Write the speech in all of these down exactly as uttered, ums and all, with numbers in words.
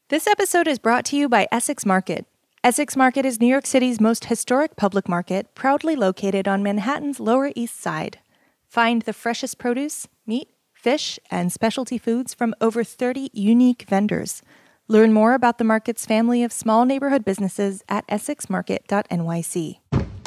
This episode is brought to you by Essex Market. Essex Market is New York City's most historic public market, proudly located on Manhattan's Lower East Side. Find the freshest produce, meat, fish, and specialty foods from over thirty unique vendors. Learn more about the market's family of small neighborhood businesses at essex market dot n y c.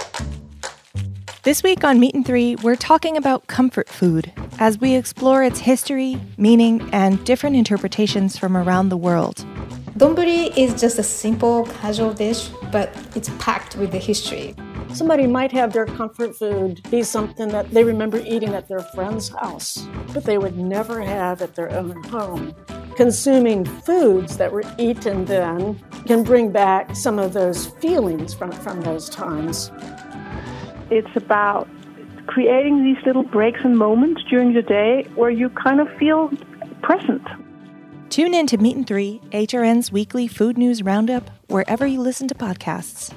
This week on Meat and Three, we're talking about comfort food as we explore its history, meaning, and different interpretations from around the world. Donburi is just a simple, casual dish, but it's packed with the history. Somebody might have their comfort food be something that they remember eating at their friend's house, but they would never have at their own home. Consuming foods that were eaten then can bring back some of those feelings from, from those times. It's about creating these little breaks and moments during the day where you kind of feel present. Tune in to Meat and Three, H R N's weekly food news roundup, wherever you listen to podcasts.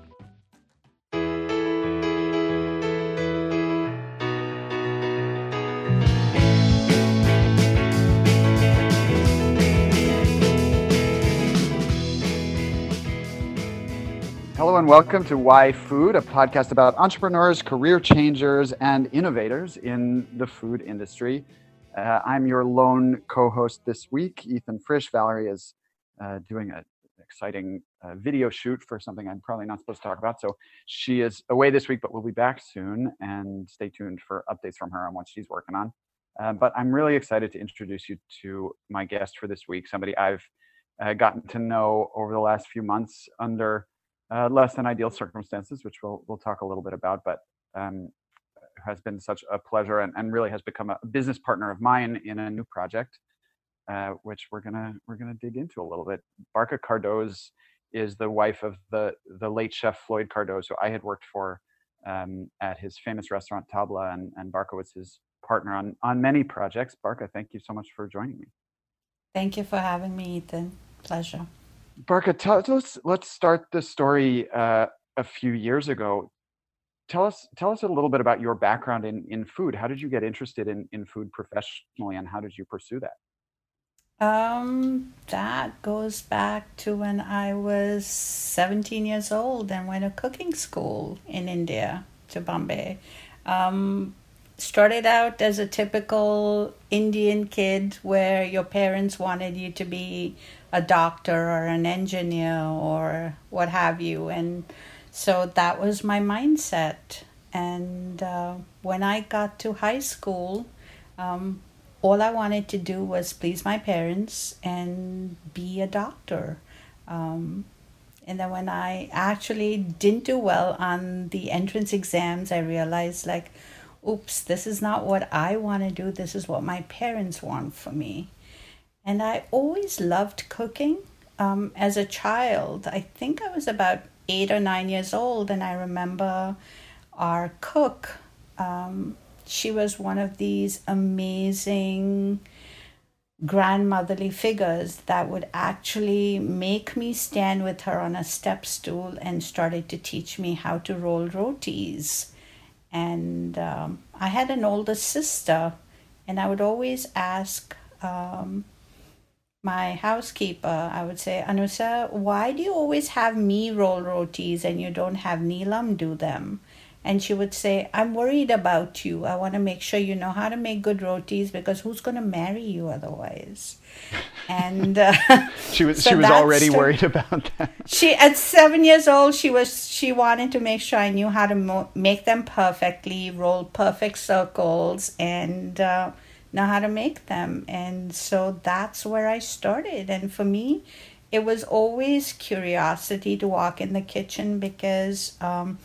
Hello and welcome to Why Food, a podcast about entrepreneurs, career changers, and innovators in the food industry. Uh, I'm your lone co-host this week, Ethan Frisch. Valerie is uh, doing an exciting uh, video shoot for something I'm probably not supposed to talk about. So she is away this week, but we'll be back soon. And stay tuned for updates from her on what she's working on. Uh, but I'm really excited to introduce you to my guest for this week, somebody I've uh, gotten to know over the last few months under uh, less than ideal circumstances, which we'll we'll talk a little bit about. But um, has been such a pleasure and, and really has become a business partner of mine in a new project, uh, which we're gonna we're gonna dig into a little bit. Barca Cardoz is the wife of the the late chef Floyd Cardoz, who I had worked for um, at his famous restaurant Tabla, and, and Barca was his partner on on many projects. Barca, thank you so much for joining me. Thank you for having me, Ethan. Pleasure. Barca, tell us. Let's start the story uh, a few years ago. Tell us tell us a little bit about your background in, in food. How did you get interested in, in food professionally, and how did you pursue that? Um, that goes back to when I was seventeen years old and went to cooking school in India, to Bombay. Um, started out as a typical Indian kid where your parents wanted you to be a doctor or an engineer or what have you, and so that was my mindset. And uh, when I got to high school, um, all I wanted to do was please my parents and be a doctor. Um, and then when I actually didn't do well on the entrance exams, I realized like, oops, this is not what I want to do. This is what my parents want for me. And I always loved cooking. Um, as a child, I think I was about eight or nine years old, and I remember our cook, um, she was one of these amazing grandmotherly figures that would actually make me stand with her on a step stool and started to teach me how to roll rotis. And um, I had an older sister, and I would always ask um, my housekeeper, I would say, Anusa, why do you always have me roll rotis and you don't have Neelam do them? And she would say, I'm worried about you. I want to make sure you know how to make good rotis because who's going to marry you otherwise? And uh, she was so she was already st- worried about that. She at seven years old, she was she wanted to make sure I knew how to mo- make them perfectly, roll perfect circles, and uh, know how to make them. And so that's where I started. And for me, it was always curiosity to walk in the kitchen because um,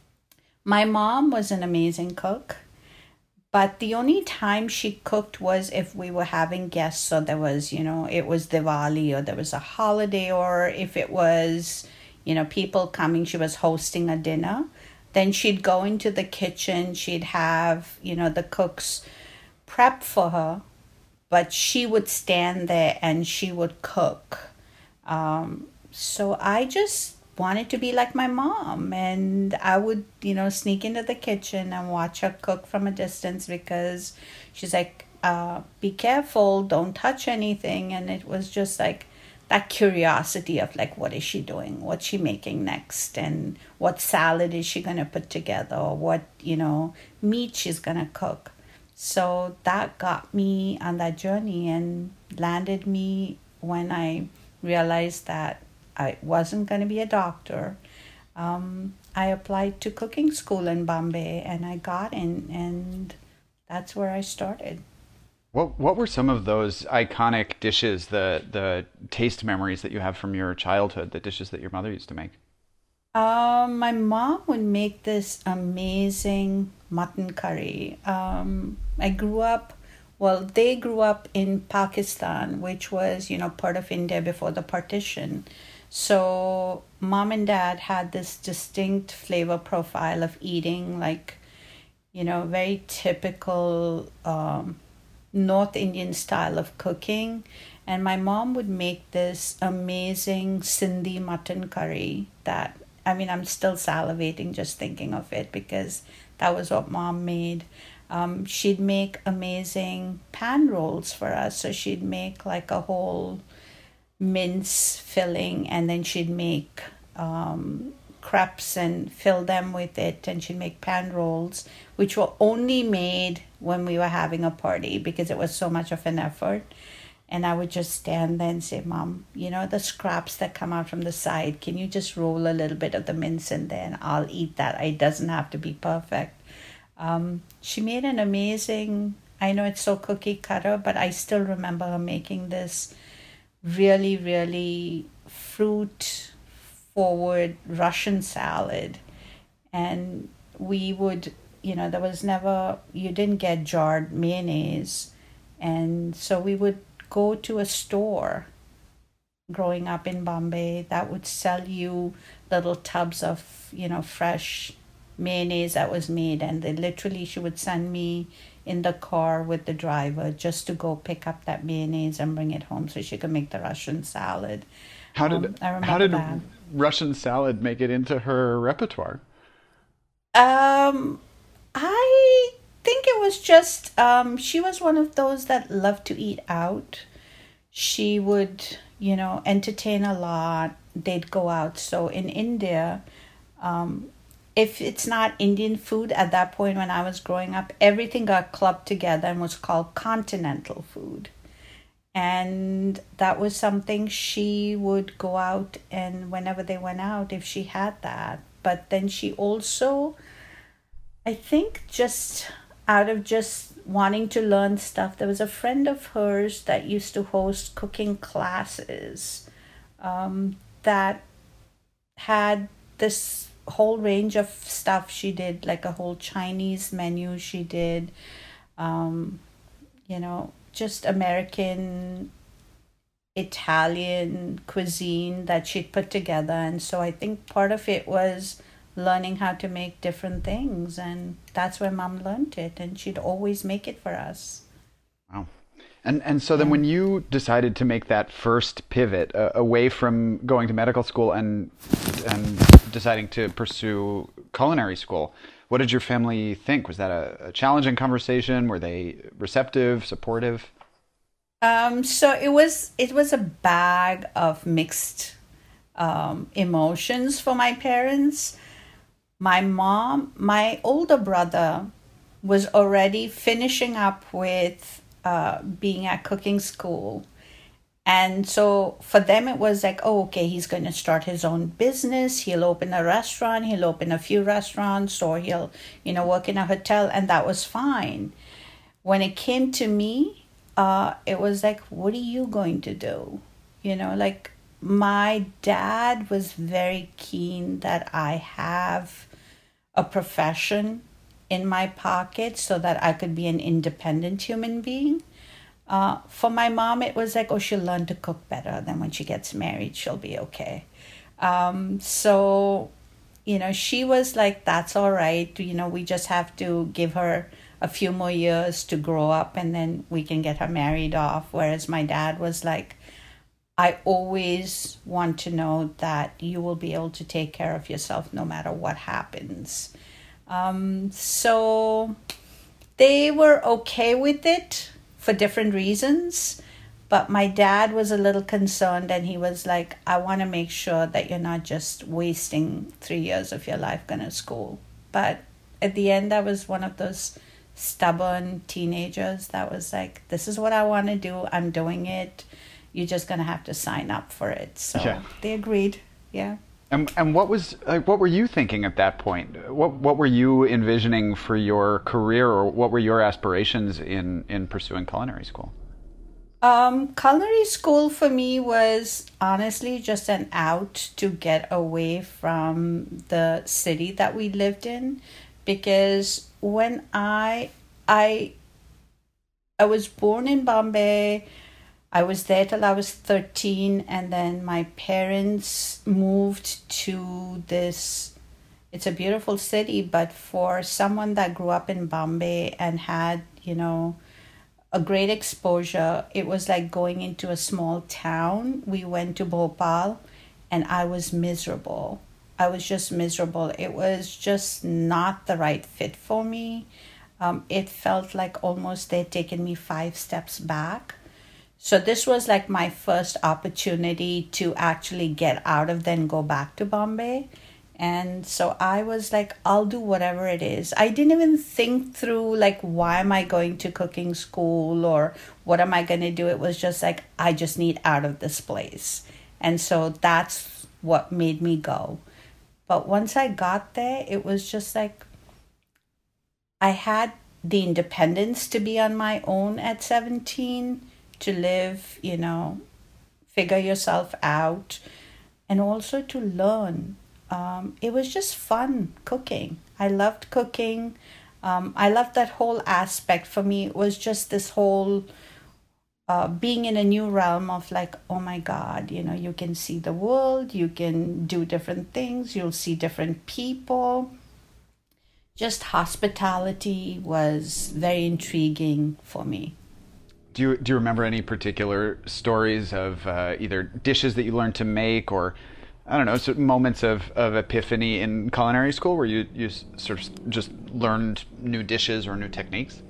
my mom was an amazing cook. But the only time she cooked was if we were having guests. So there was, you know, it was Diwali or there was a holiday, or if it was, you know, people coming, she was hosting a dinner. Then she'd go into the kitchen. She'd have, you know, the cooks prep for her, but she would stand there and she would cook. Um, so I just wanted to be like my mom, and I would, you know, sneak into the kitchen and watch her cook from a distance because she's like, uh, be careful, don't touch anything. And it was just like, that curiosity of like, what is she doing? What's she making next? And what salad is she going to put together? Or what, you know, meat she's going to cook. So that got me on that journey and landed me when I realized that I wasn't going to be a doctor. Um, I applied to cooking school in Bombay and I got in, and that's where I started. What what were some of those iconic dishes, the the taste memories that you have from your childhood, the dishes that your mother used to make? Um, my mom would make this amazing mutton curry. Um, I grew up, well, they grew up in Pakistan, which was, you know, part of India before the partition. So mom and dad had this distinct flavor profile of eating, like, you know, very typical um, North Indian style of cooking. And my mom would make this amazing Sindhi mutton curry that, I mean, I'm still salivating just thinking of it because that was what mom made. Um, she'd make amazing pan rolls for us. So she'd make like a whole mince filling, and then she'd make um, crepes and fill them with it. And she'd make pan rolls, which were only made when we were having a party because it was so much of an effort. And I would just stand there and say, Mom, you know, the scraps that come out from the side, can you just roll a little bit of the mince in there and I'll eat that. It doesn't have to be perfect. Um, she made an amazing, I know it's so cookie cutter, but I still remember her making this really, really fruit forward Russian salad. And we would, you know, there was never, you didn't get jarred mayonnaise. And so we would go to a store growing up in Bombay that would sell you little tubs of, you know, fresh mayonnaise that was made. And they literally, she would send me in the car with the driver just to go pick up that mayonnaise and bring it home so she could make the Russian salad. How did um, I remember how did that. Russian salad make it into her repertoire? Um, I think it was just, um, she was one of those that loved to eat out. She would, you know, entertain a lot. They'd go out. So in India, um, if it's not Indian food at that point when I was growing up, everything got clubbed together and was called continental food. And that was something she would go out, and whenever they went out, if she had that. But then she also, I think just out of just wanting to learn stuff, there was a friend of hers that used to host cooking classes um, that had this whole range of stuff she did, like a whole Chinese menu she did, um, you know, just American, Italian cuisine that she'd put together. And so I think part of it was learning how to make different things, and that's where Mom learned it, and she'd always make it for us. Wow. And and so then when you decided to make that first pivot uh, away from going to medical school and and deciding to pursue culinary school, what did your family think? Was that a, a challenging conversation? Were they receptive, supportive? Um, so it was it was a bag of mixed um, emotions for my parents. My mom, my older brother was already finishing up with uh, being at cooking school. And so for them, it was like, oh, okay, he's going to start his own business. He'll open a restaurant. He'll open a few restaurants, or he'll, you know, work in a hotel. And that was fine. When it came to me, uh, it was like, what are you going to do? You know, like my dad was very keen that I have a profession in my pocket so that I could be an independent human being. Uh, for my mom, it was like, oh, she'll learn to cook better. Then when she gets married, she'll be okay. Um, so, you know, she was like, that's all right. You know, we just have to give her a few more years to grow up and then we can get her married off. Whereas my dad was like, I always want to know that you will be able to take care of yourself no matter what happens. Um, so they were okay with it for different reasons, But my dad was a little concerned, and he was like, I want to make sure that you're not just wasting three years of your life going to school. But at the end, I was one of those stubborn teenagers that was like, this is what I want to do. I'm doing it. You're just going to have to sign up for it. So yeah. They agreed. Yeah. And and what was like, what were you thinking at that point? What what were you envisioning for your career, or what were your aspirations in, in pursuing culinary school? Um, culinary school for me was honestly just an out to get away from the city that we lived in, because when I I I was born in Bombay, I was there till I was thirteen, and then my parents moved to this. It's a beautiful city, but for someone that grew up in Bombay and had, you know, a great exposure, it was like going into a small town. We went to Bhopal, and I was miserable. I was just miserable. It was just not the right fit for me. Um, it felt like almost they'd taken me five steps back. So this was like my first opportunity to actually get out of then go back to Bombay. And so I was like, I'll do whatever it is. I didn't even think through like, why am I going to cooking school or what am I going to do? It was just like, I just need out of this place. And so that's what made me go. But once I got there, it was just like, I had the independence to be on my own at seventeen, to live, you know, figure yourself out, and also to learn. Um, it was just fun cooking. I loved cooking. Um, I loved that whole aspect. For me, it was just this whole uh, being in a new realm of like, oh my God, you know, you can see the world, you can do different things, you'll see different people. Just hospitality was very intriguing for me. Do you, do you remember any particular stories of uh, either dishes that you learned to make, or I don't know, so moments of, of epiphany in culinary school where you, you sort of just learned new dishes or new techniques?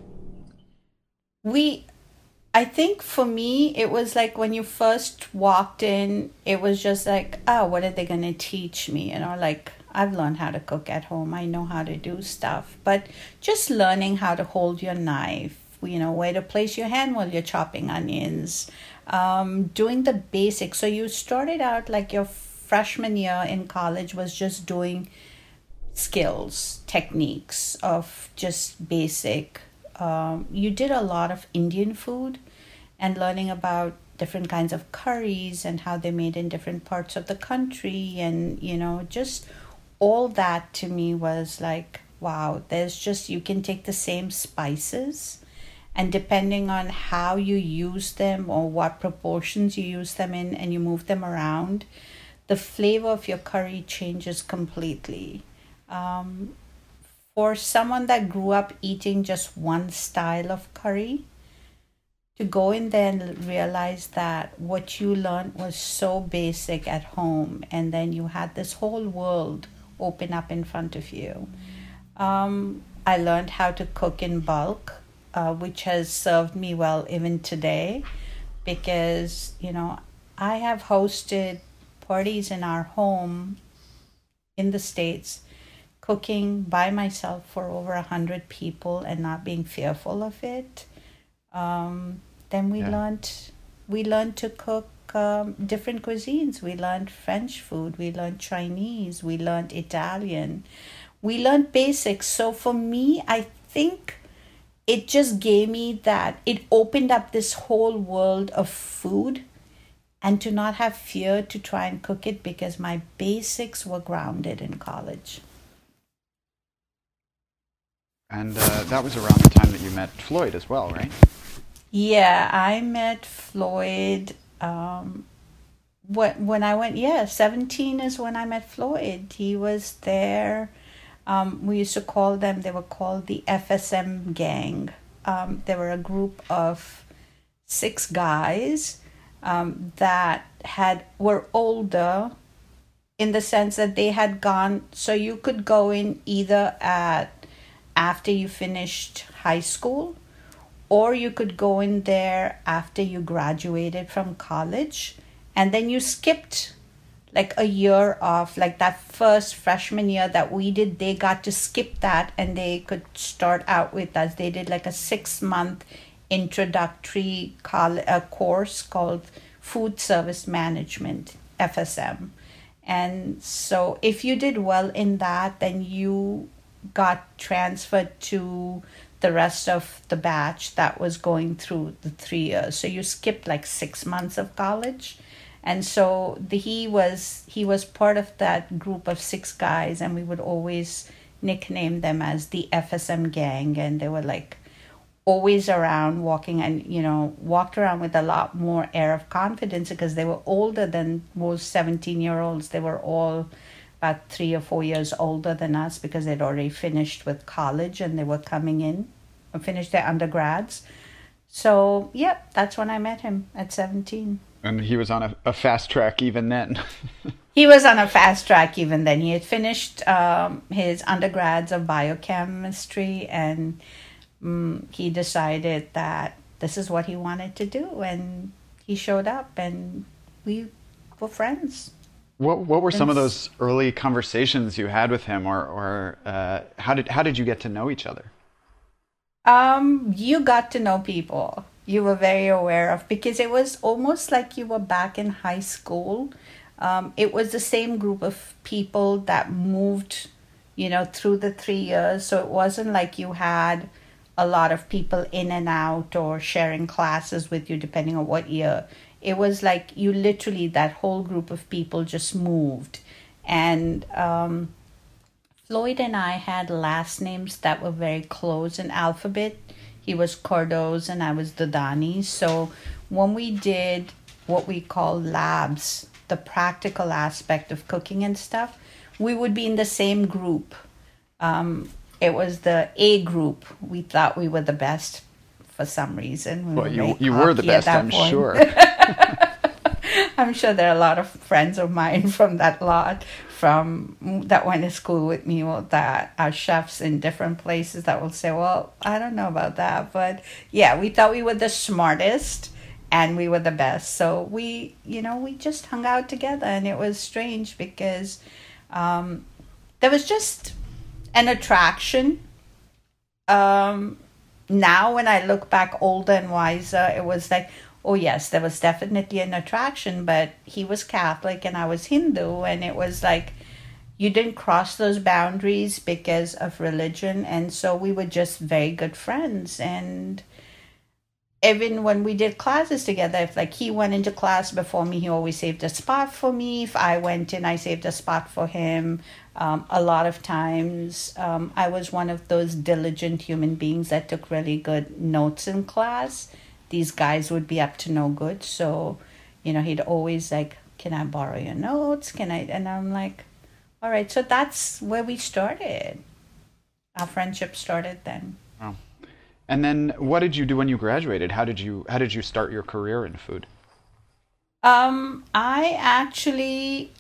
We, I think for me, it was like when you first walked in, it was just like, oh, what are they going to teach me? You know, like I've learned how to cook at home. I know how to do stuff. But just learning how to hold your knife, you know, where to place your hand while you're chopping onions, um, doing the basics. So you started out like your freshman year in college was just doing skills, techniques of just basic. Um, you did a lot of Indian food and learning about different kinds of curries and how they're made in different parts of the country. And, you know, just all that to me was like, wow, there's just, you can take the same spices, and depending on how you use them or what proportions you use them in and you move them around, the flavor of your curry changes completely. Um, for someone that grew up eating just one style of curry, to go in there and realize that what you learned was so basic at home, and then you had this whole world open up in front of you. Um, I learned how to cook in bulk, uh, which has served me well even today, because, you know, I have hosted parties in our home in the States, cooking by myself for over a hundred people and not being fearful of it. Um, then we yeah. learned we learned to cook um, different cuisines. We learned French food, we learned Chinese, we learned Italian, we learned basics. So for me, I think it just gave me that, it opened up this whole world of food, and to not have fear to try and cook it because my basics were grounded in college. And uh, that was around the time that you met Floyd as well, right? Yeah, I met Floyd um, when, when I went, yeah, seventeen is when I met Floyd. He was there. Um, we used to call them, they were called the F S M gang. Um, they were a group of six guys um, that had were older in the sense that they had gone, so you could go in either at after you finished high school, or you could go in there after you graduated from college, and then you skipped like a year of like that first freshman year that we did. They got to skip that and they could start out with us. They did like a six month introductory col- a course called Food Service Management, F S M. And so if you did well in that, then you got transferred to the rest of the batch that was going through the three years. So you skipped like six months of college. And so the, he was he was part of that group of six guys, and we would always nickname them as the F S M gang. And they were like always around walking, and, you know, walked around with a lot more air of confidence because they were older than most seventeen year olds. They were all about three or four years older than us because they'd already finished with college and they were coming in and finished their undergrads. So, yep, that's when I met him at seventeen. And he was on a, a fast track even then. He was on a fast track even then. He had finished um, his undergrads of biochemistry, and um, he decided that this is what he wanted to do. And he showed up, and we were friends. What What were some of those early conversations you had with him, or or uh, how did how did you get to know each other? Um, you got to know people you were very aware of, because it was almost like you were back in high school. Um, it was the same group of people that moved, you know, through the three years. So it wasn't like you had a lot of people in and out or sharing classes with you, depending on what year. It was like you literally, that whole group of people just moved. And um, Floyd and I had last names that were very close in alphabet. He was Cordoz and I was Dodani. So when we did what we call labs, the practical aspect of cooking and stuff, we would be in the same group. Um, it was the A group. We thought we were the best for some reason. We well, were you, you were the best, I'm point. sure. I'm sure there are a lot of friends of mine from that lot, from that went to school with me, that are chefs in different places that will say, well, I don't know about that. But yeah, we thought we were the smartest and we were the best. So we, you know, we just hung out together, and it was strange because um, there was just an attraction. Um, now when I look back older and wiser, it was like, oh yes, there was definitely an attraction, but he was Catholic and I was Hindu, and it was like you didn't cross those boundaries because of religion, and so we were just very good friends. And even when we did classes together, if like he went into class before me, he always saved a spot for me. If I went in, I saved a spot for him. Um, a lot of times um, I was one of those diligent human beings that took really good notes in class. These guys would be up to no good. So, you know, he'd always like, can I borrow your notes? Can I? And I'm like, all right. So that's where we started. Our friendship started then. Wow. And then what did you do when you graduated? How did you, how did you start your career in food? Um, I actually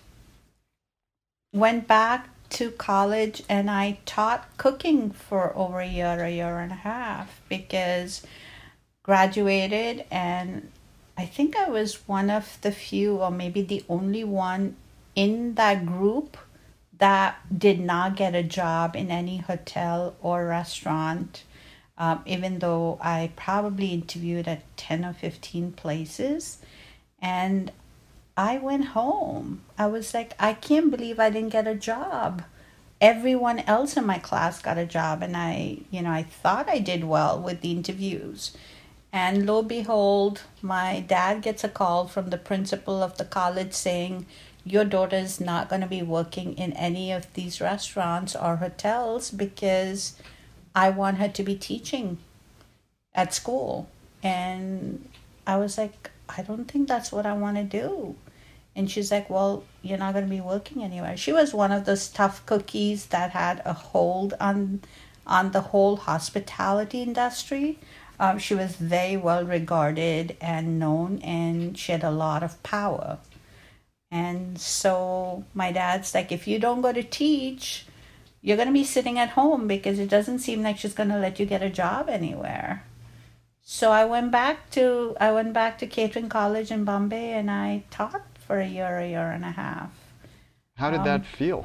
went back to college and I taught cooking for over a year, a year and a half, because graduated, and I think I was one of the few, or maybe the only one in that group that did not get a job in any hotel or restaurant, um, even though I probably interviewed at ten or fifteen places. And I went home. I was like, I can't believe I didn't get a job. Everyone else in my class got a job, and I, you know, I thought I did well with the interviews. And lo and behold, my dad gets a call from the principal of the college saying, your daughter is not going to be working in any of these restaurants or hotels because I want her to be teaching at school. And I was like, I don't think that's what I want to do. And she's like, well, you're not going to be working anywhere. She was one of those tough cookies that had a hold on, on the whole hospitality industry. Um, she was very well regarded and known, and she had a lot of power. And so my dad's like, if you don't go to teach, you're going to be sitting at home because it doesn't seem like she's going to let you get a job anywhere. So I went back to I went back to catering college in Bombay, and I taught for a year, a year and a half. How did Um, that feel?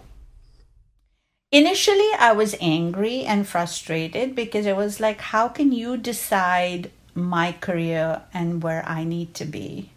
Initially, I was angry and frustrated because it was like, how can you decide my career and where I need to be?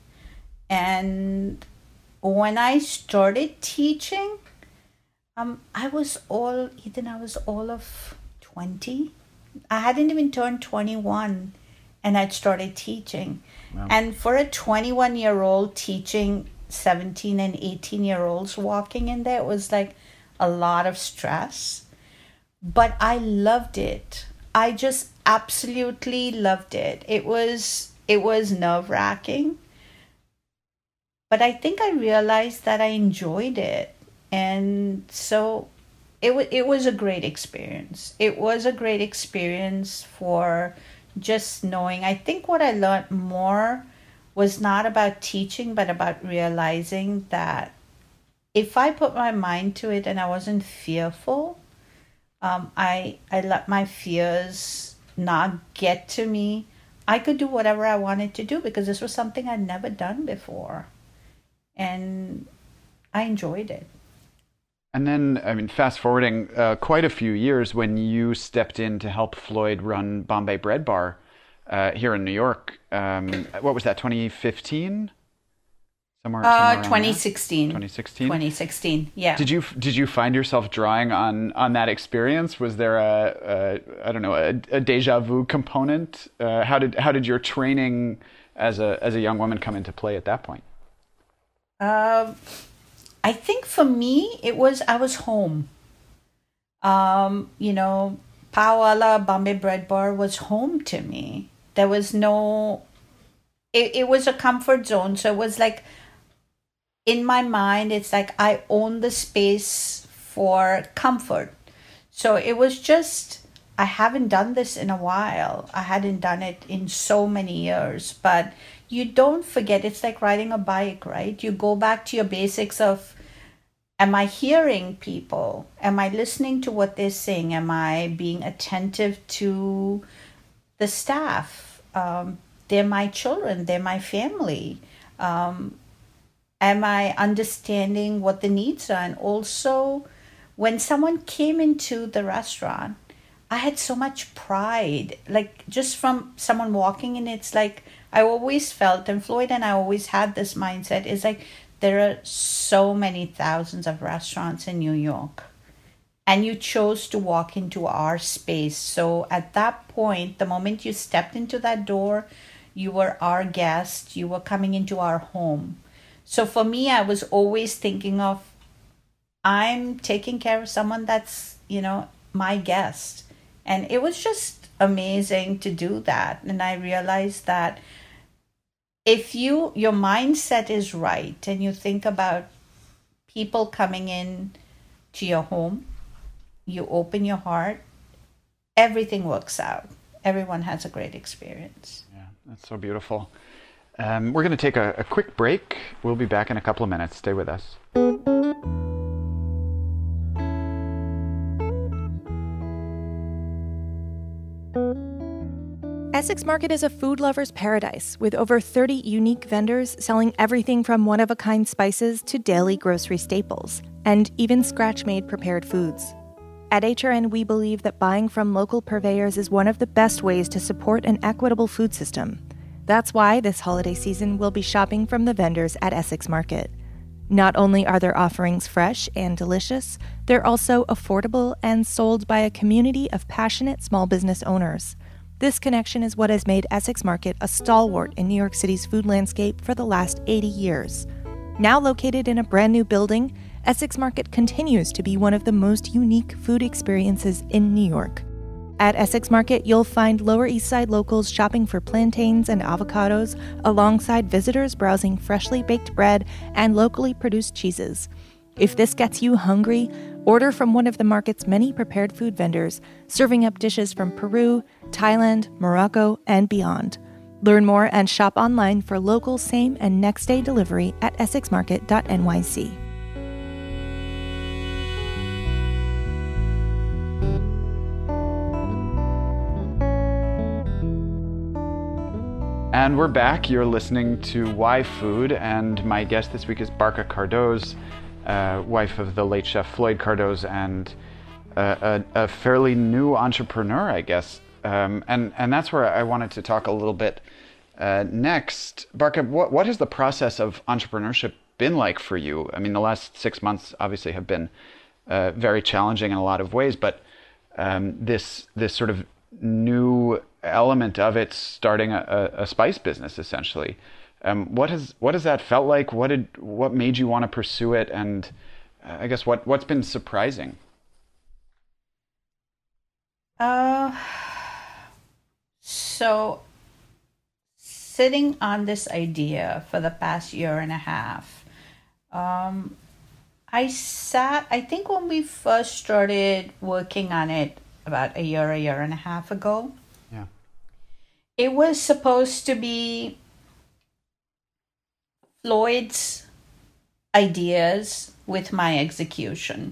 And when I started teaching, um, I was all, Ethan, I was all of twenty. I hadn't even turned twenty-one and I'd started teaching. Wow. And for a twenty-one year old teaching seventeen and eighteen year olds walking in there, it was like a lot of stress. But I loved it. I just absolutely loved it. It was it was nerve wracking. But I think I realized that I enjoyed it. And so it, w- it was a great experience. It was a great experience for just knowing. I think what I learned more was not about teaching, but about realizing that if I put my mind to it and I wasn't fearful, um, I, I let my fears not get to me. I could do whatever I wanted to do because this was something I'd never done before. And I enjoyed it. And then, I mean, fast forwarding uh, quite a few years when you stepped in to help Floyd run Bombay Bread Bar uh, here in New York. Um, what was that, twenty fifteen? Somewhere, somewhere Uh, around twenty there? sixteen. twenty sixteen. twenty sixteen. Yeah. Did you did you find yourself drawing on on that experience? Was there a, a I don't know a, a deja vu component? Uh, how did how did your training as a as a young woman come into play at that point? Um, I think for me, it was, I was home. Um, you know, Pawala Bombay Bread Bar was home to me. There was no, it, it was a comfort zone. So it was like, in my mind, it's like I own the space for comfort. So it was just, I haven't done this in a while. I hadn't done it in so many years, but you don't forget. It's like riding a bike, right? You go back to your basics of, am I hearing people? Am I listening to what they're saying? Am I being attentive to the staff? Um, they're my children. They're my family. Um, am I understanding what the needs are? And also, when someone came into the restaurant, I had so much pride, like just from someone walking in. It's like I always felt, and Floyd and I always had this mindset, is like there are so many thousands of restaurants in New York, and you chose to walk into our space. So at that point, the moment you stepped into that door, you were our guest, you were coming into our home. So for me, I was always thinking of, I'm taking care of someone that's, you know, my guest. And it was just amazing to do that. And I realized that if you, your mindset is right and you think about people coming in to your home, you open your heart, everything works out. Everyone has a great experience. Yeah, that's so beautiful. Um, we're going to take a, a quick break. We'll be back in a couple of minutes. Stay with us. Essex Market is a food lover's paradise with over thirty unique vendors selling everything from one-of-a-kind spices to daily grocery staples, and even scratch-made prepared foods. At H R N, we believe that buying from local purveyors is one of the best ways to support an equitable food system. That's why this holiday season we'll be shopping from the vendors at Essex Market. Not only are their offerings fresh and delicious, they're also affordable and sold by a community of passionate small business owners. This connection is what has made Essex Market a stalwart in New York City's food landscape for the last eighty years. Now located in a brand new building, Essex Market continues to be one of the most unique food experiences in New York. At Essex Market, you'll find Lower East Side locals shopping for plantains and avocados, alongside visitors browsing freshly baked bread and locally produced cheeses. If this gets you hungry, order from one of the market's many prepared food vendors, serving up dishes from Peru, Thailand, Morocco, and beyond. Learn more and shop online for local same and next day delivery at essex market dot n y c. And we're back. You're listening to Why Food, and my guest this week is Barkha Cardoz, uh, wife of the late chef Floyd Cardoz, and uh, a, a fairly new entrepreneur, I guess. Um, and, and that's where I wanted to talk a little bit uh, next. Barkha, what, what has the process of entrepreneurship been like for you? I mean, the last six months obviously have been uh, very challenging in a lot of ways, but um, this this sort of new element of it, starting a, a spice business essentially. Um, what has what has that felt like? What did what made you want to pursue it? And uh, I guess what what's been surprising? Uh, so sitting on this idea for the past year and a half, um, I sat. I think when we first started working on it about a year, a year and a half ago. Yeah. It was supposed to be Floyd's ideas with my execution.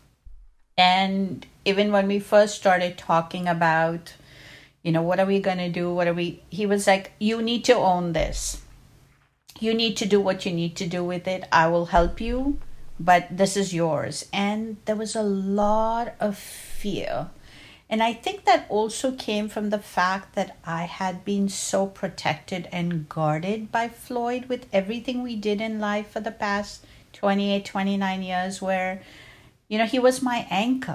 And even when we first started talking about, you know, what are we going to do? What are we, he was like, you need to own this. You need to do what you need to do with it. I will help you, but this is yours. And there was a lot of fear. And I think that also came from the fact that I had been so protected and guarded by Floyd with everything we did in life for the past twenty-eight, twenty-nine years, where, you know, he was my anchor.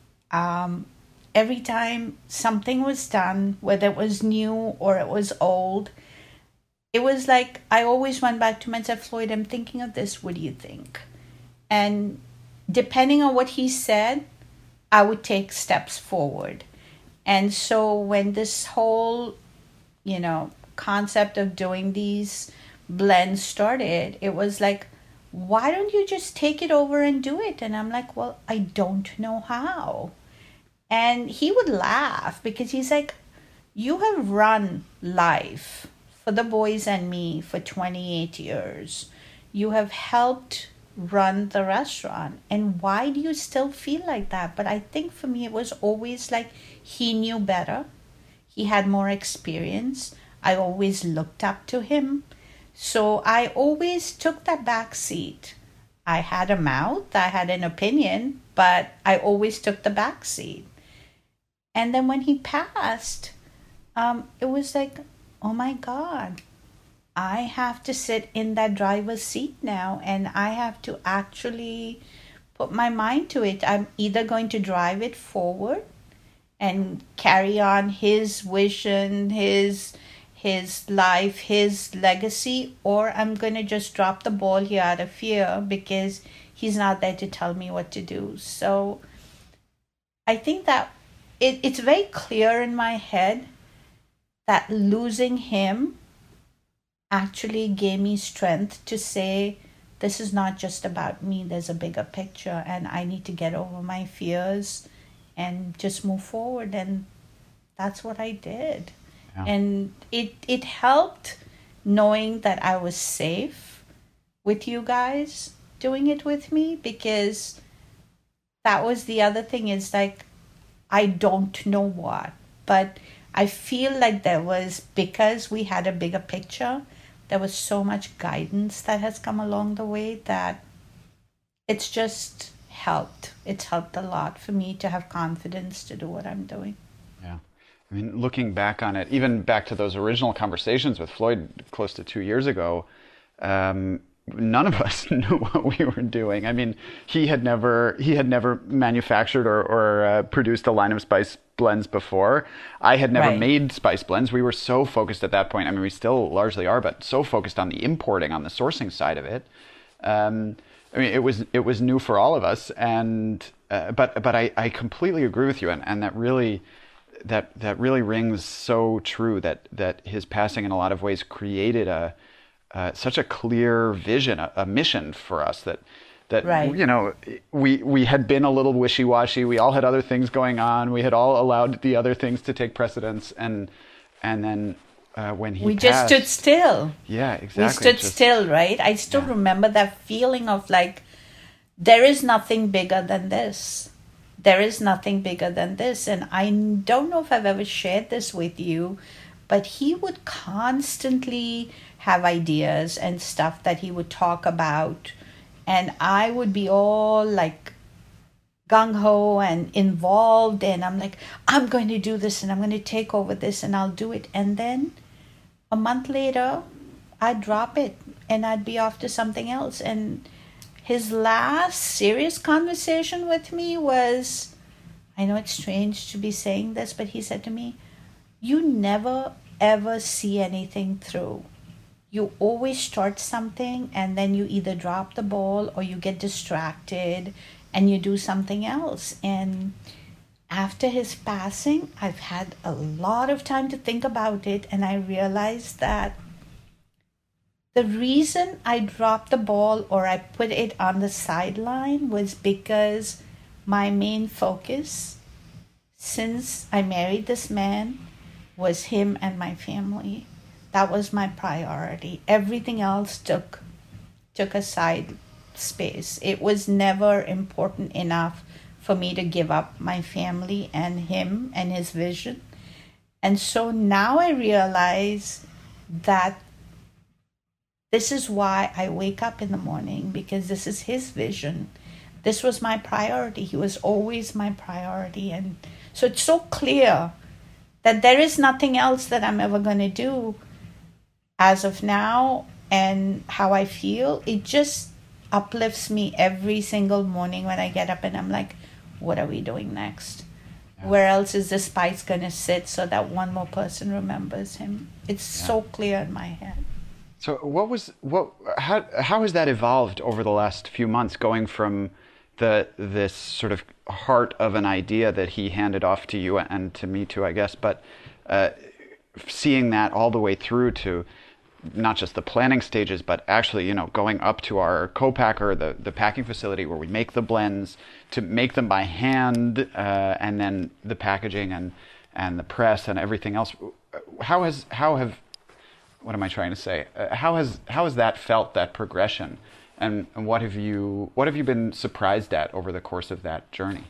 Um, every time something was done, whether it was new or it was old, it was like I always went back to him and said, Floyd, I'm thinking of this. What do you think? And depending on what he said, I would take steps forward. And so when this whole, you know, concept of doing these blends started, it was like, why don't you just take it over and do it? And I'm like, well, I don't know how. And he would laugh because he's like, you have run life for the boys and me for twenty-eight years. You have helped run the restaurant, and why do you still feel like that? But I think for me it was always like he knew better, he had more experience. I always looked up to him, so I always took that back seat. I had a mouth, I had an opinion, but I always took the back seat. And then when he passed, um it was like, oh my God, I have to sit in that driver's seat now, and I have to actually put my mind to it. I'm either going to drive it forward and carry on his vision, his his life, his legacy, or I'm going to just drop the ball here out of fear because he's not there to tell me what to do. So I think that it, it's very clear in my head that losing him actually gave me strength to say, this is not just about me, there's a bigger picture, and I need to get over my fears and just move forward. And that's what I did. Yeah. And it it helped knowing that I was safe with you guys doing it with me, because that was the other thing, is like, I don't know what, but I feel like there was, because we had a bigger picture, there was so much guidance that has come along the way that it's just helped. It's helped a lot for me to have confidence to do what I'm doing. Yeah. I mean, looking back on it, even back to those original conversations with Floyd close to two years ago, um, none of us knew what we were doing. I mean, he had never he had never manufactured or, or uh, produced a line of spice blends before. I had never right. made spice blends. We were so focused at that point. I mean, we still largely are, but so focused on the importing, on the sourcing side of it. Um, I mean, it was it was new for all of us, and uh, but but I, I completely agree with you, and, and that really that that really rings so true. That that his passing in a lot of ways created a uh, such a clear vision, a, a mission for us that. That, right. you know, we we had been a little wishy-washy. We all had other things going on. We had all allowed the other things to take precedence. And and then uh, when he We passed, just stood still. Yeah, exactly. We stood just, still, right? I still yeah. remember that feeling of like, there is nothing bigger than this. There is nothing bigger than this. And I don't know if I've ever shared this with you, but he would constantly have ideas and stuff that he would talk about. And I would be all like gung-ho and involved. And I'm like, I'm going to do this and I'm going to take over this and I'll do it. And then a month later, I'd drop it and I'd be off to something else. And his last serious conversation with me was, I know it's strange to be saying this, but he said to me, you never ever see anything through. You always start something and then you either drop the ball or you get distracted and you do something else. And after his passing, I've had a lot of time to think about it, and I realized that the reason I dropped the ball or I put it on the sideline was because my main focus since I married this man was him and my family. That was my priority. Everything else took took a side space. It was never important enough for me to give up my family and him and his vision. And so now I realize that this is why I wake up in the morning, because this is his vision. This was my priority. He was always my priority. And so it's so clear that there is nothing else that I'm ever going to do as of now, and how I feel. It just uplifts me every single morning when I get up and I'm like, what are we doing next? Yeah. Where else is this spice going to sit so that one more person remembers him? It's yeah. so clear in my head. So what was what how how has that evolved over the last few months, going from the this sort of heart of an idea that he handed off to you and to me too, I guess, but uh, seeing that all the way through to not just the planning stages, but actually, you know, going up to our co-packer, the, the packing facility where we make the blends, to make them by hand, uh, and then the packaging and, and the press and everything else. How has, how have, what am I trying to say? Uh, how has, how has that felt, that progression? And, and what have you, what have you been surprised at over the course of that journey?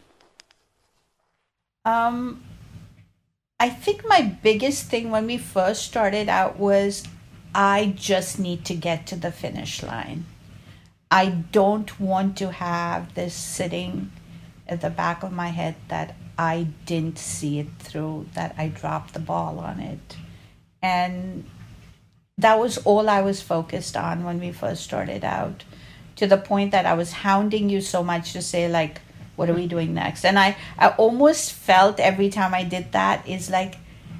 Um, I think my biggest thing when we first started out was, I just need to get to the finish line. I don't want to have this sitting at the back of my head that I didn't see it through, that I dropped the ball on it. And that was all I was focused on when we first started out, to the point that I was hounding you so much to say, like, what are we doing next? And I, I almost felt every time I did that is like,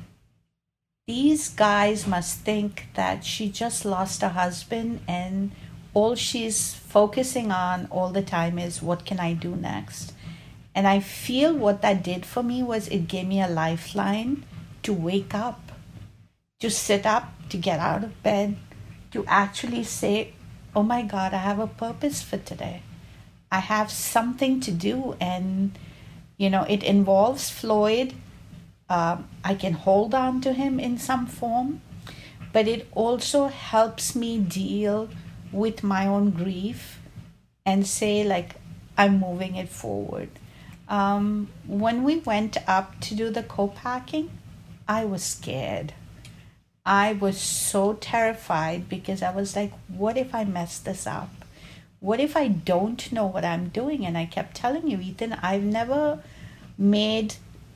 these guys must think that she just lost a husband and all she's focusing on all the time is, what can I do next? And I feel what that did for me was it gave me a lifeline to wake up, to sit up, to get out of bed, to actually say, oh my God, I have a purpose for today. I have something to do. And, you know, it involves Floyd. Um, I can hold on to him in some form, but it also helps me deal with my own grief and say, like, I'm moving it forward. Um, when we went up to do the co-packing, I was scared. I was so terrified because I was like, what if I mess this up? What if I don't know what I'm doing? And I kept telling you, Ethan, I've never made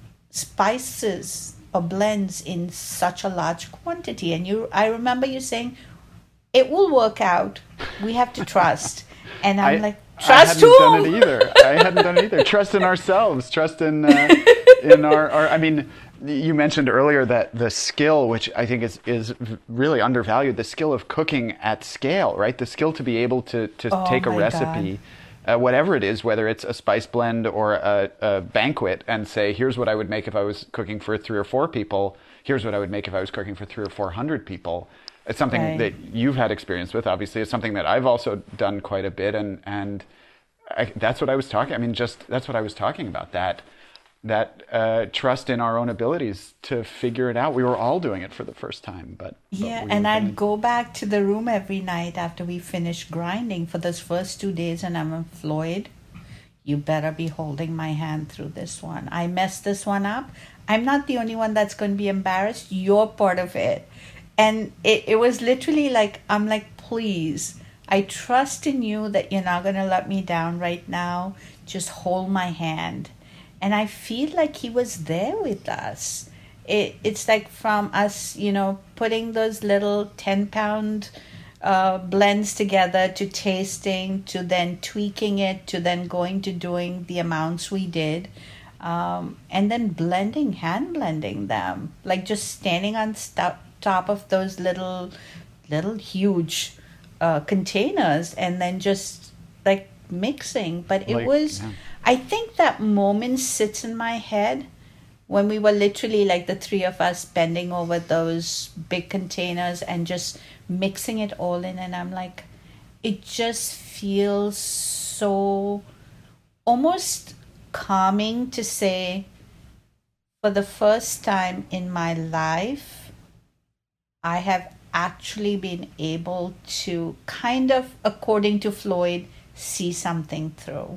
spices or blends in such a large quantity. And you, I remember you saying, it will work out. We have to trust. And I'm I, like, trust who? I hadn't done it either. I hadn't done it either. Trust in ourselves. Trust in uh, in our, our, I mean, you mentioned earlier that the skill, which I think is, is really undervalued, the skill of cooking at scale, right? The skill to be able to, to oh take a recipe, uh, whatever it is, whether it's a spice blend or a, a banquet, and say, here's what I would make if I was cooking for three or four people. Here's what I would make if I was cooking for three or four hundred people. It's something right. that you've had experience with, obviously. It's something that I've also done quite a bit. And, and I, that's what I was talking, I mean, just, that's what I was talking about, that, that uh, trust in our own abilities to figure it out. We were all doing it for the first time, but. Yeah, but and I'd doing... go back to the room every night after we finished grinding for those first two days, and I'm with Floyd. you better be holding my hand through this one. I messed this one up. I'm not the only one that's going to be embarrassed. You're part of it. And it, it was literally like, I'm like, please, I trust in you that you're not going to let me down right now. Just hold my hand. And I feel like he was there with us. It, it's like from us, you know, putting those little ten pound uh, blends together to tasting, to then tweaking it, to then going to doing the amounts we did. Um, and then blending, hand blending them, like just standing on st- top of those little, little huge uh, containers and then just like mixing. But it Like, was, yeah. I think that moment sits in my head when we were literally like the three of us bending over those big containers and just mixing it all in. And I'm like, it just feels so almost calming to say, for the first time in my life, I have actually been able to kind of, according to Floyd, see something through.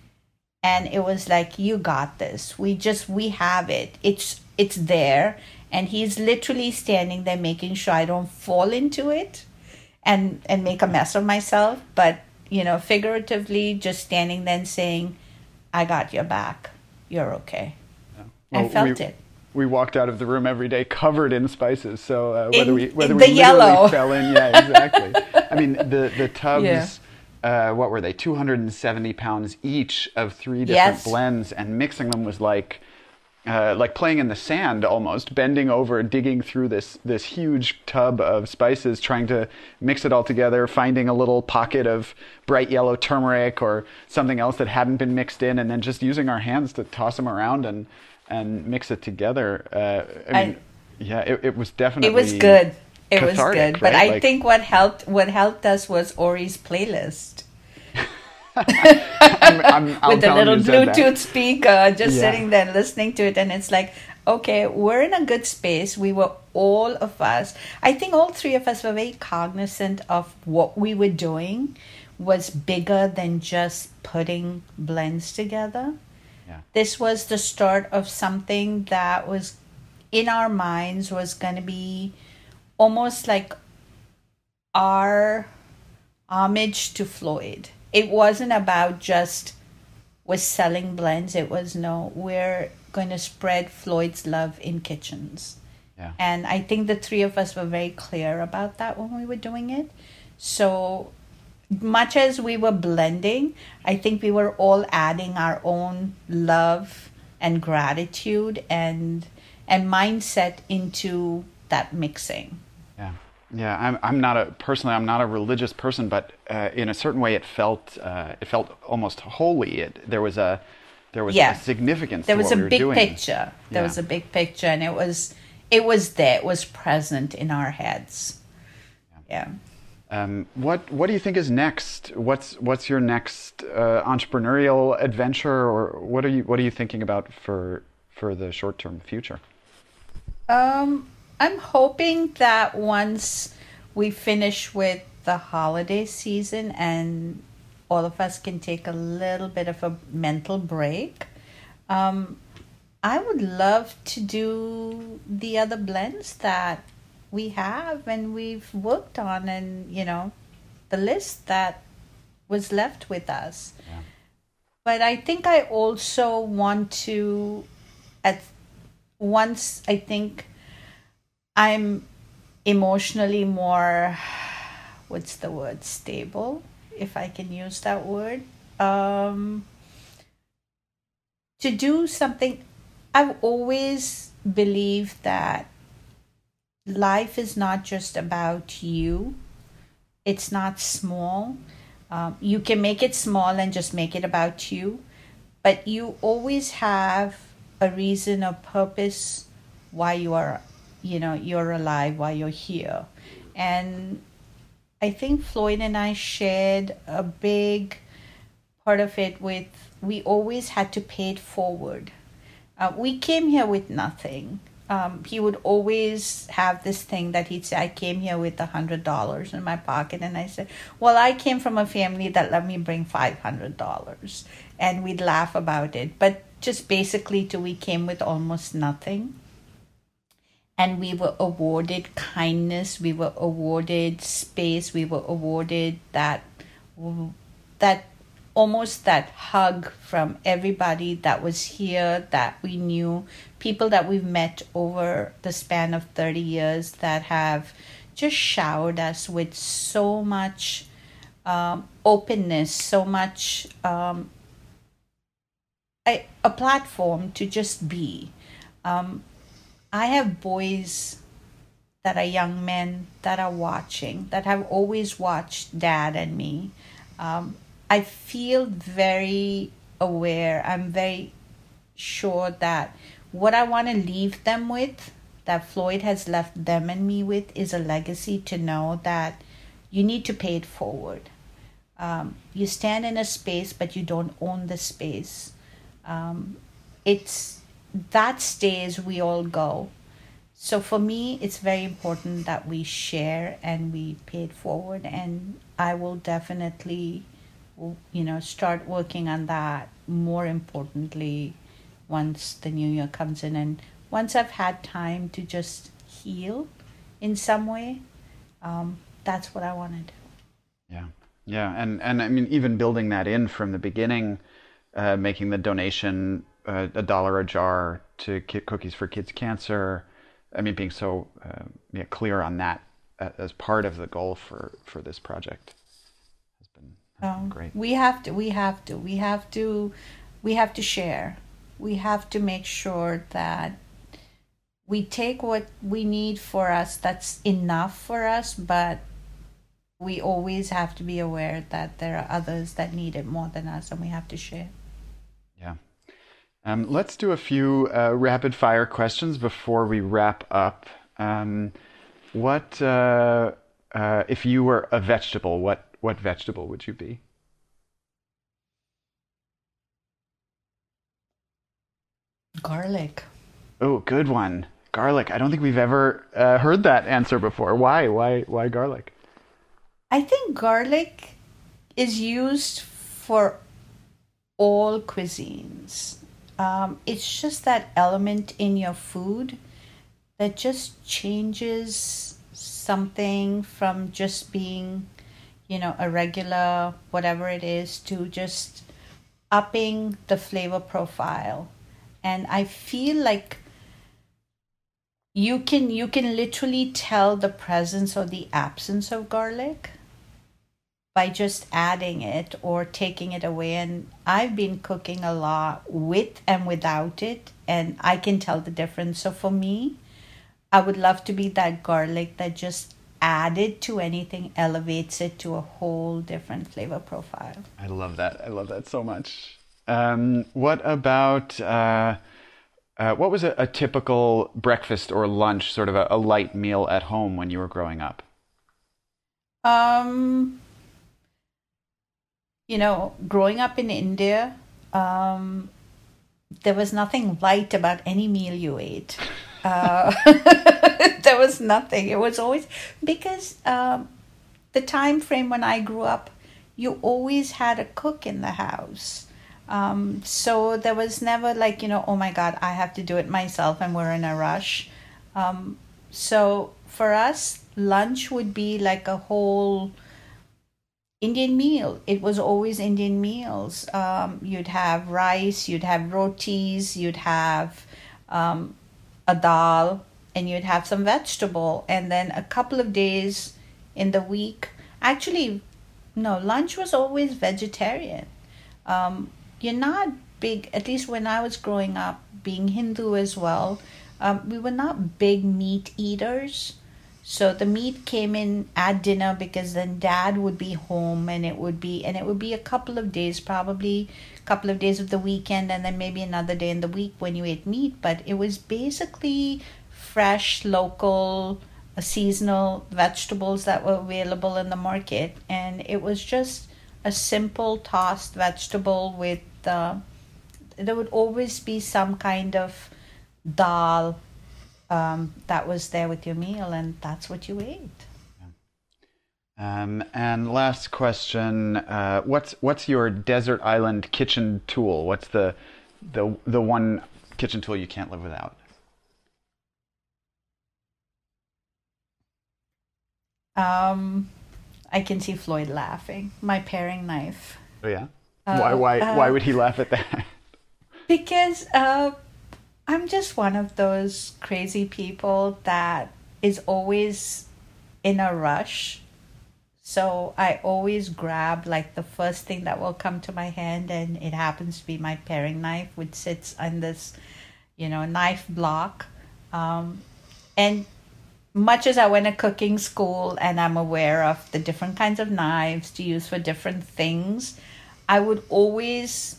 And it was like, you got this. We just, we have it. It's, it's there. And he's literally standing there making sure I don't fall into it and, and make a mess of myself. But, you know, figuratively just standing there and saying, I got your back. You're okay. Yeah. I Well, felt we, it. We walked out of the room every day covered in spices. So uh, whether In- we whether in we the literally yellow. fell in, yeah, exactly. I mean, the the tubs. Yeah. Uh, what were they? two hundred seventy pounds each of three different Yes. blends, and mixing them was like. Uh, like playing in the sand almost, bending over, digging through this this huge tub of spices, trying to mix it all together, finding a little pocket of bright yellow turmeric or something else that hadn't been mixed in, and then just using our hands to toss them around and and mix it together. Uh, I mean, I- yeah, it, it was definitely It was good. It was cathartic, good. But right? I Like- think what helped what helped us was Ori's playlist. I'm, I'm, I'll With the tell him little you said that. Bluetooth speaker, just Yeah. sitting there listening to it. And it's like, okay, we're in a good space. We were all of us. I think all three of us were very cognizant of what we were doing was bigger than just putting blends together. Yeah. This was the start of something that was in our minds was going to be almost like our homage to Floyd. It wasn't about just we're selling blends. It was no, we're going to spread Floyd's love in kitchens. Yeah. And I think the three of us were very clear about that when we were doing it. So much as we were blending, I think we were all adding our own love and gratitude and and mindset into that mixing. Yeah, yeah. I'm I'm not a personally I'm not a religious person, but uh, in a certain way, it felt uh, it felt almost holy. It there was a there was Yeah. a significance. There to was what a we were big doing. picture. There Yeah. was a big picture, and it was it was there. It was present in our heads. Yeah. Um, what what do you think is next? What's what's your next uh, entrepreneurial adventure, or what are you what are you thinking about for for the short term future? Um, I'm hoping that once we finish with the holiday season and all of us can take a little bit of a mental break, um, I would love to do the other blends that we have and we've worked on, and you know, the list that was left with us. Yeah. But I think I also want to, at once I think I'm emotionally more, what's the word, stable, if I can use that word, um, to do something. I've always believed that life is not just about you. It's not small. Um, you can make it small and just make it about you, but you always have a reason, a purpose why you are, you know, you're alive, why you're here. And I think Floyd and I shared a big part of it with, we always had to pay it forward. Uh, we came here with nothing. Um, he would always have this thing that he'd say, I came here with a hundred dollars in my pocket. And I said, well, I came from a family that let me bring five hundred dollars. And we'd laugh about it. But just basically, too, we came with almost nothing. And we were awarded kindness. We were awarded space. We were awarded that, that almost that hug from everybody that was here, that we knew, people that we've met over the span of thirty years that have just showered us with so much um, openness, so much um, a, a platform to just be. Um, I have boys that are young men that are watching, that have always watched Dad and me. Um, I feel very aware. I'm very sure that what I want to leave them with, that Floyd has left them and me with, is a legacy to know that you need to pay it forward. Um, you stand in a space, but you don't own the space. Um, it's that stays, we all go. So for me, it's very important that we share and we pay it forward. And I will definitely, you know, start working on that more importantly once the new year comes in, and once I've had time to just heal in some way. Um, that's what I want to do. Yeah, yeah, and and I mean, even building that in from the beginning, uh, making the donation uh, a dollar a jar to Ki- Cookies for Kids Cancer. I mean, being so uh, yeah, clear on that uh, as part of the goal for, for this project has been, has been Um, great. We have to, we have to, we have to, we have to share. We have to make sure that we take what we need for us, that's enough for us, but we always have to be aware that there are others that need it more than us, and we have to share. Yeah. Um, let's do a few uh, rapid fire questions before we wrap up. Um, what, uh, uh, if you were a vegetable, what, what vegetable would you be? Garlic. Oh, good one. Garlic. I don't think we've ever uh, heard that answer before. Why? Why? Why garlic? I think garlic is used for all cuisines. Um, it's just that element in your food that just changes something from just being, you know, a regular whatever it is to just upping the flavor profile. And I feel like you can you can literally tell the presence or the absence of garlic by just adding it or taking it away. And I've been cooking a lot with and without it, and I can tell the difference. So for me, I would love to be that garlic that just added to anything, elevates it to a whole different flavor profile. I love that. I love that so much. Um, what about, uh, uh, what was a, a typical breakfast or lunch, sort of a, a light meal at home when you were growing up? Um, you know, growing up in India, um, there was nothing light about any meal you ate. Uh, there was nothing. It was always, because um, the time frame when I grew up, you always had a cook in the house. Um, so there was never like, you know, oh my God, I have to do it myself and we're in a rush. Um, so for us, lunch would be like a whole Indian meal. It was always Indian meals. Um, you'd have rice, you'd have rotis, you'd have um, a dal, and you'd have some vegetable. And then a couple of days in the week, actually, no, lunch was always vegetarian. Um, you're not big, at least when I was growing up, being Hindu as well, um, we were not big meat eaters. So the meat came in at dinner because then Dad would be home, and it would be, and it would be a couple of days, probably a couple of days of the weekend, and then maybe another day in the week when you ate meat. But it was basically fresh, local, uh, seasonal vegetables that were available in the market. And it was just a simple tossed vegetable with, uh, there would always be some kind of dal um, that was there with your meal, and that's what you ate. Um, and last question: uh, What's what's your desert island kitchen tool? What's the the the one kitchen tool you can't live without? Um, I can see Floyd laughing. My paring knife. Oh yeah. Uh, why why uh, why would he laugh at that? Because uh, I'm just one of those crazy people that is always in a rush. So I always grab like the first thing that will come to my hand, and it happens to be my paring knife, which sits on this, you know, knife block. Um, and much as I went to cooking school and I'm aware of the different kinds of knives to use for different things, I would always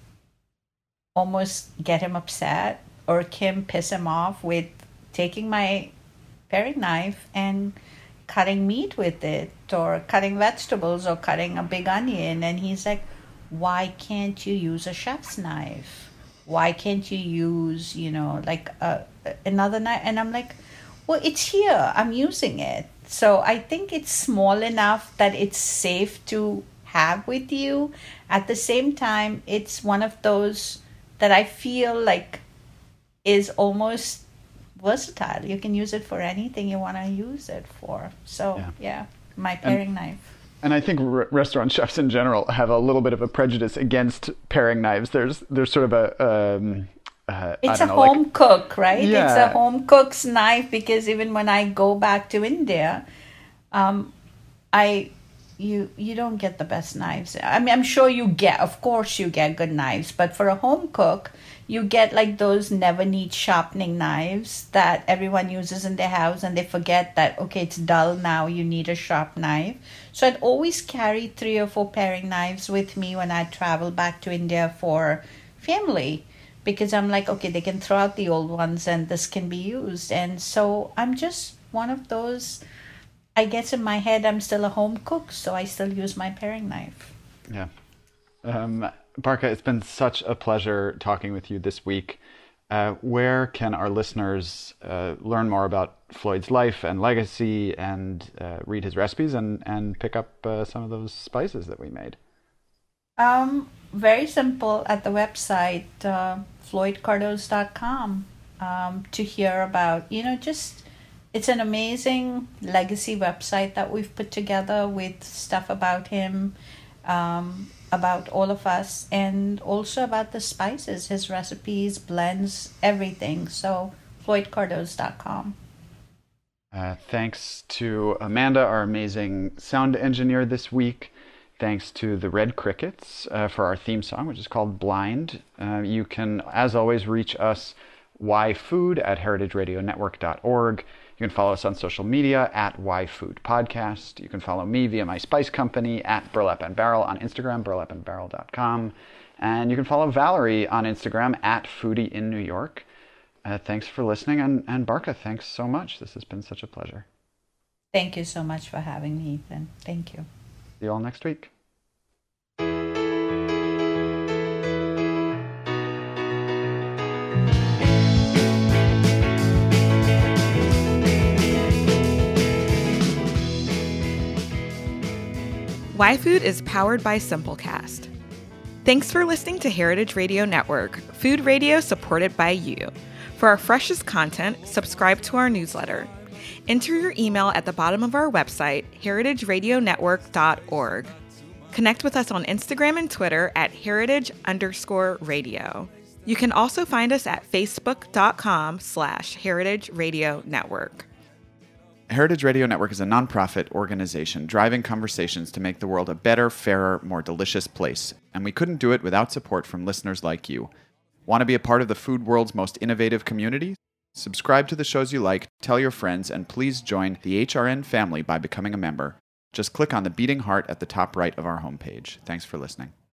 almost get him upset or Kim piss him off with taking my paring knife and cutting meat with it, or cutting vegetables, or cutting a big onion. And he's like, why can't you use a chef's knife? Why can't you use, you know, like a, another knife? And I'm like, well, it's here. I'm using it. So I think it's small enough that it's safe to have with you. At the same time, it's one of those that I feel like is almost versatile. You can use it for anything you want to use it for. So yeah, yeah my paring and, knife. And I think r- restaurant chefs in general have a little bit of a prejudice against paring knives. There's there's sort of a um, uh, it's I a don't know, home like, cook, right? Yeah. It's a home cook's knife, because even when I go back to India, um, I you you don't get the best knives. I mean, I'm sure you get, of course, you get good knives, but for a home cook, you get like those never need sharpening knives that everyone uses in their house, and they forget that, okay, it's dull now, you need a sharp knife. So I'd always carry three or four paring knives with me when I travel back to India for family, because I'm like, okay, they can throw out the old ones and this can be used. And so I'm just one of those, I guess in my head, I'm still a home cook, so I still use my paring knife. Yeah. Um, Barkha, it's been such a pleasure talking with you this week. Uh, where can our listeners uh, learn more about Floyd's life and legacy, and uh, read his recipes, and, and pick up uh, some of those spices that we made? Um, very simple, at the website, uh, floyd cardoz dot com, um, to hear about, you know, just, it's an amazing legacy website that we've put together with stuff about him, um, about all of us, and also about the spices, his recipes, blends, everything. So floyd cardoz dot com. Uh, thanks to Amanda, our amazing sound engineer this week. Thanks to the Red Crickets uh, for our theme song, which is called Blind. Uh, you can, as always, reach us, yfood at heritage radio network dot org. You can follow us on social media at yfoodpodcast. You can follow me via my spice company at Burlap and Barrel on Instagram, burlap and barrel dot com. And you can follow Valerie on Instagram at Foodie in New York. Uh, thanks for listening. And, and Barkha, thanks so much. This has been such a pleasure. Thank you so much for having me, Ethan. Thank you. See you all next week. YFood is powered by Simplecast. Thanks for listening to Heritage Radio Network, food radio supported by you. For our freshest content, subscribe to our newsletter. Enter your email at the bottom of our website, heritage radio network dot org. Connect with us on Instagram and Twitter at heritage underscore radio. You can also find us at facebook.com slash heritage radio network. Heritage Radio Network is a nonprofit organization driving conversations to make the world a better, fairer, more delicious place. And we couldn't do it without support from listeners like you. Want to be a part of the food world's most innovative community? Subscribe to the shows you like, tell your friends, and please join the H R N family by becoming a member. Just click on the beating heart at the top right of our homepage. Thanks for listening.